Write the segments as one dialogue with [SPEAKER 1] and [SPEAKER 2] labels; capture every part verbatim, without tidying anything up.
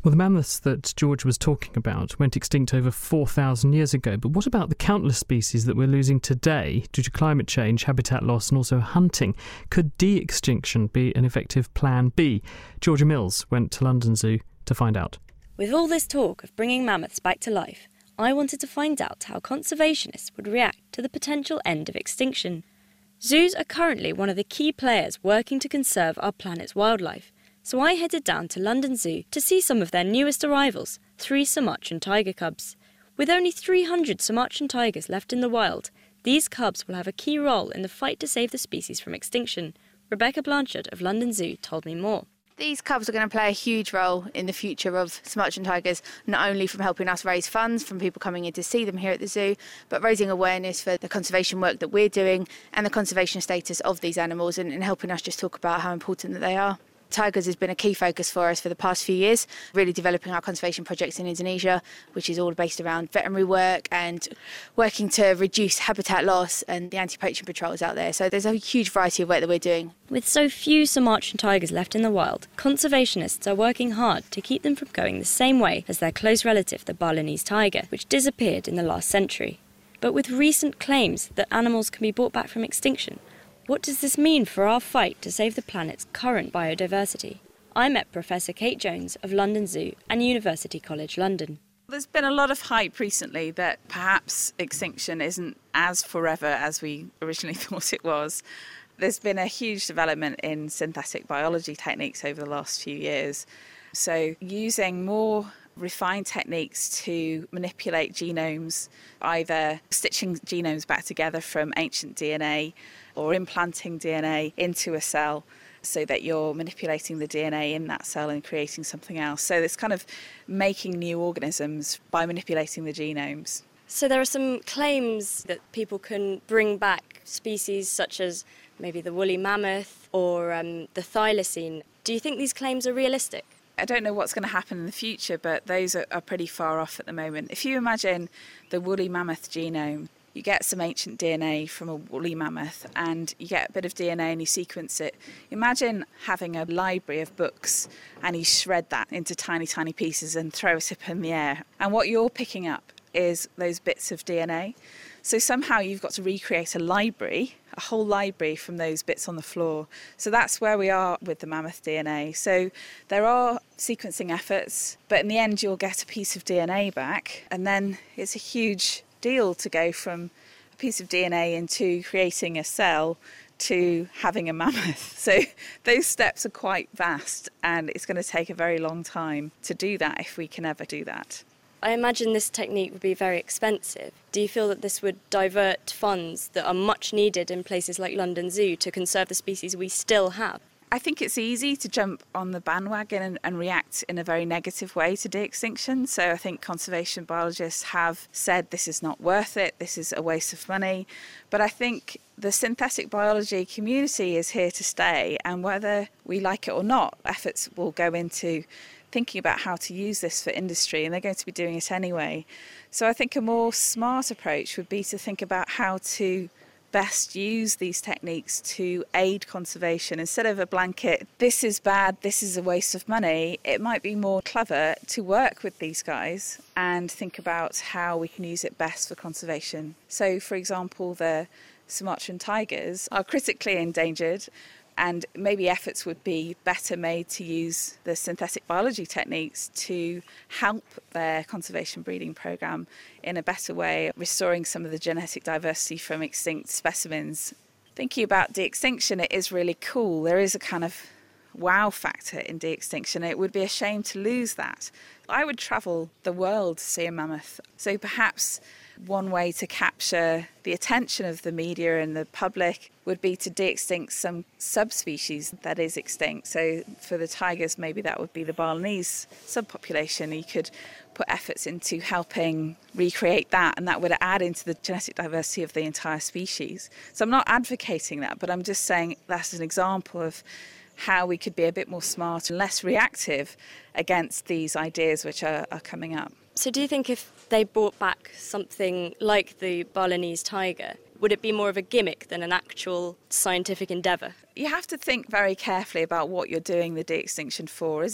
[SPEAKER 1] Well, the mammoths that George was talking about went extinct over four thousand years ago, but what about the countless species that we're losing today due to climate change, habitat loss and also hunting? Could de-extinction be an effective plan B? Georgia Mills went to London Zoo to find out.
[SPEAKER 2] With all this talk of bringing mammoths back to life, I wanted to find out how conservationists would react to the potential end of extinction. Zoos are currently one of the key players working to conserve our planet's wildlife, so I headed down to London Zoo to see some of their newest arrivals, three Sumatran tiger cubs. With only three hundred Sumatran tigers left in the wild, these cubs will have a key role in the fight to save the species from extinction. Rebecca Blanchard of London Zoo told me more.
[SPEAKER 3] These cubs are going to play a huge role in the future of Sumatran tigers, not only from helping us raise funds from people coming in to see them here at the zoo, but raising awareness for the conservation work that we're doing and the conservation status of these animals, and, and helping us just talk about how important that they are. Tigers has been a key focus for us for the past few years, really developing our conservation projects in Indonesia, which is all based around veterinary work and working to reduce habitat loss and the anti-poaching patrols out there. So there's a huge variety of work that we're doing.
[SPEAKER 2] With so few Sumatran tigers left in the wild, conservationists are working hard to keep them from going the same way as their close relative, the Balinese tiger, which disappeared in the last century. But with recent claims that animals can be brought back from extinction, what does this mean for our fight to save the planet's current biodiversity? I met Professor Kate Jones of London Zoo and University College London.
[SPEAKER 4] There's been a lot of hype recently that perhaps extinction isn't as forever as we originally thought it was. There's been a huge development in synthetic biology techniques over the last few years. So using more refined techniques to manipulate genomes, either stitching genomes back together from ancient D N A or implanting D N A into a cell so that you're manipulating the D N A in that cell and creating something else. So it's kind of making new organisms by manipulating the genomes.
[SPEAKER 2] So there are some claims that people can bring back species such as maybe the woolly mammoth or um, the thylacine. Do you think these claims are realistic?
[SPEAKER 4] I don't know what's going to happen in the future, but those are, are pretty far off at the moment. If you imagine the woolly mammoth genome, you get some ancient D N A from a woolly mammoth and you get a bit of D N A and you sequence it. Imagine having a library of books and you shred that into tiny, tiny pieces and throw it up in the air. And what you're picking up is those bits of D N A. So somehow you've got to recreate a library, a whole library from those bits on the floor. So that's where we are with the mammoth D N A. So there are sequencing efforts, but in the end you'll get a piece of D N A back, and then it's a huge deal to go from a piece of D N A into creating a cell to having a mammoth. So those steps are quite vast, and it's going to take a very long time to do that if we can ever do that.
[SPEAKER 2] I imagine this technique would be very expensive. Do you feel that this would divert funds that are much needed in places like London Zoo to conserve the species we still have?
[SPEAKER 4] I think it's easy to jump on the bandwagon and, and react in a very negative way to de-extinction. So I think conservation biologists have said this is not worth it, this is a waste of money. But I think the synthetic biology community is here to stay, and whether we like it or not, efforts will go into thinking about how to use this for industry, and they're going to be doing it anyway. So I think a more smart approach would be to think about how to best use these techniques to aid conservation. Instead of a blanket, this is bad, this is a waste of money, it might be more clever to work with these guys and think about how we can use it best for conservation. So, for example, the Sumatran tigers are critically endangered, and maybe efforts would be better made to use the synthetic biology techniques to help their conservation breeding programme in a better way, restoring some of the genetic diversity from extinct specimens. Thinking about de-extinction, it is really cool. There is a kind of wow factor in de-extinction. It would be a shame to lose that. I would travel the world to see a mammoth. So perhaps one way to capture the attention of the media and the public would be to de-extinct some subspecies that is extinct. So for the tigers, maybe that would be the Balinese subpopulation. You could put efforts into helping recreate that, and that would add into the genetic diversity of the entire species. So I'm not advocating that, but I'm just saying that's an example of how we could be a bit more smart and less reactive against these ideas which are, are coming up.
[SPEAKER 2] So do you think if they brought back something like the Balinese tiger, would it be more of a gimmick than an actual scientific endeavour?
[SPEAKER 4] You have to think very carefully about what you're doing the de-extinction for. Is it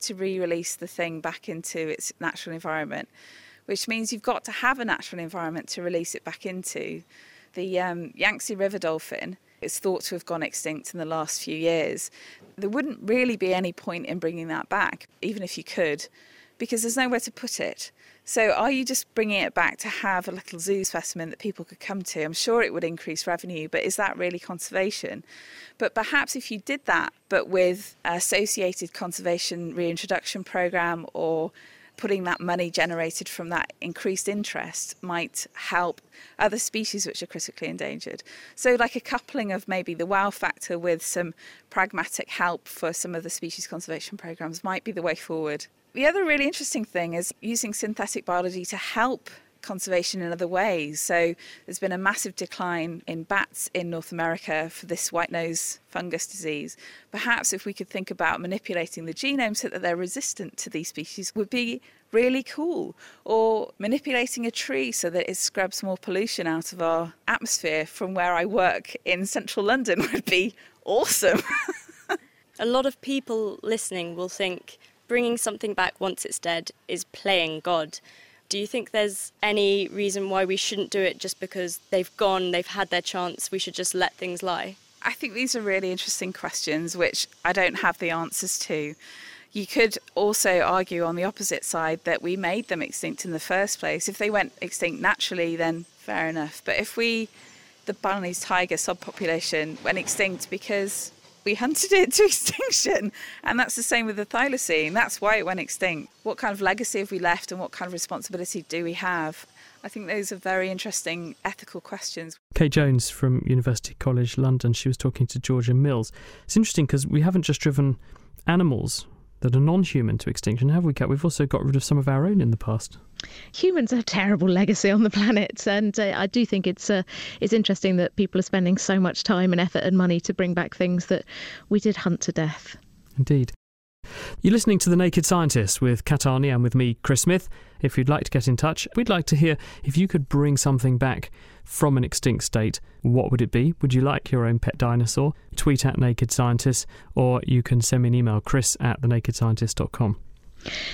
[SPEAKER 4] to re-release the thing back into its natural environment, which means you've got to have a natural environment to release it back into. The um, Yangtze River dolphin is thought to have gone extinct in the last few years. There wouldn't really be any point in bringing that back, even if you could, because there's nowhere to put it. So are you just bringing it back to have a little zoo specimen that people could come to? I'm sure it would increase revenue, but is that really conservation? But perhaps if you did that, but with an associated conservation reintroduction programme, or putting that money generated from that increased interest might help other species which are critically endangered. So like a coupling of maybe the wow factor with some pragmatic help for some of the species conservation programmes might be the way forward. The other really interesting thing is using synthetic biology to help conservation in other ways. So there's been a massive decline in bats in North America for this white nose fungus disease. Perhaps if we could think about manipulating the genome so that they're resistant to these species would be really cool. Or manipulating a tree so that it scrubs more pollution out of our atmosphere from where I work in central London would be awesome.
[SPEAKER 2] A lot of people listening will think bringing something back once it's dead is playing God. Do you think there's any reason why we shouldn't do it just because they've gone, they've had their chance, we should just let things lie?
[SPEAKER 4] I think these are really interesting questions which I don't have the answers to. You could also argue on the opposite side that we made them extinct in the first place. If they went extinct naturally, then fair enough. But if we, the Balinese tiger subpopulation, went extinct because we hunted it to extinction, and that's the same with the thylacine. That's why it went extinct. What kind of legacy have we left, and what kind of responsibility do we have? I think those are very interesting ethical questions.
[SPEAKER 1] Kate Jones from University College London, she was talking to Georgia Mills. It's interesting because we haven't just driven animals that are non-human to extinction, have we, Kat? We've also got rid of some of our own in the past.
[SPEAKER 5] Humans have a terrible legacy on the planet, and uh, I do think it's uh, it's interesting that people are spending so much time and effort and money to bring back things that we did hunt to death.
[SPEAKER 1] Indeed. You're listening to The Naked Scientist with Kat Arney and with me, Chris Smith. If you'd like to get in touch, we'd like to hear if you could bring something back from an extinct state, what would it be? Would you like your own pet dinosaur? Tweet at Naked Scientist, or you can send me an email, chris at the naked scientist dot com.